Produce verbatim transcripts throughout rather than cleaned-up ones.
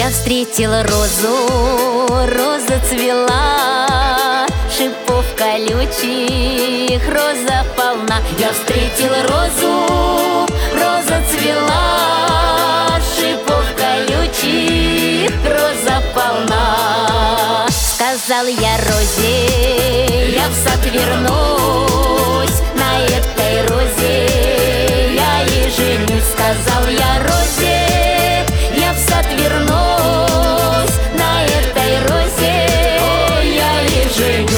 Я встретила розу, роза цвела, шипов колючих роза полна. Я встретила розу, роза цвела, шипов колючих роза полна. Сказал я розе, я в сад вернусь, на этой розе я и женюсь. Сказал я розе, я в сад вернусь, на этой розе я и женюсь.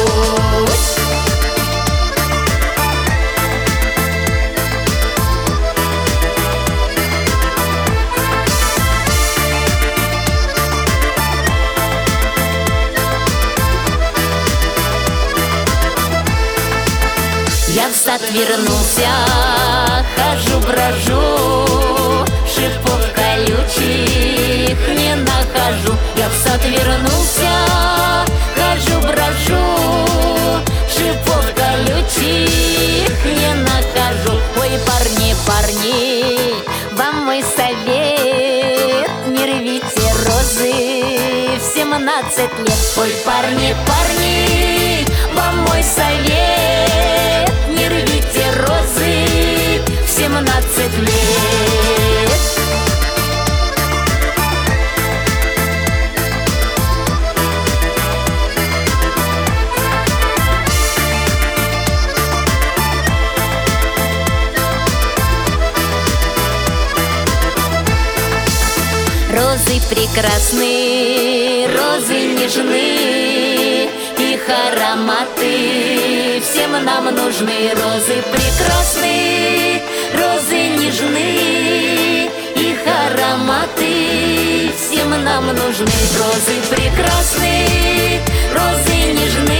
Я в сад вернулся, хожу, брожу, шипов колючих не нахожу. Я в сад вернулся, хожу, брожу, шипов колючих не нахожу. Ой, парни, парни, вам мой совет: не рвите розы в семнадцать лет. Ой, парни, парни, вам мой совет: не рвите розы в семнадцать лет. Розы прекрасны, розы нежны, их ароматы всем нам нужны. Розы прекрасны, розы нежны, их ароматы всем нам нужны. Розы прекрасны, розы нежны,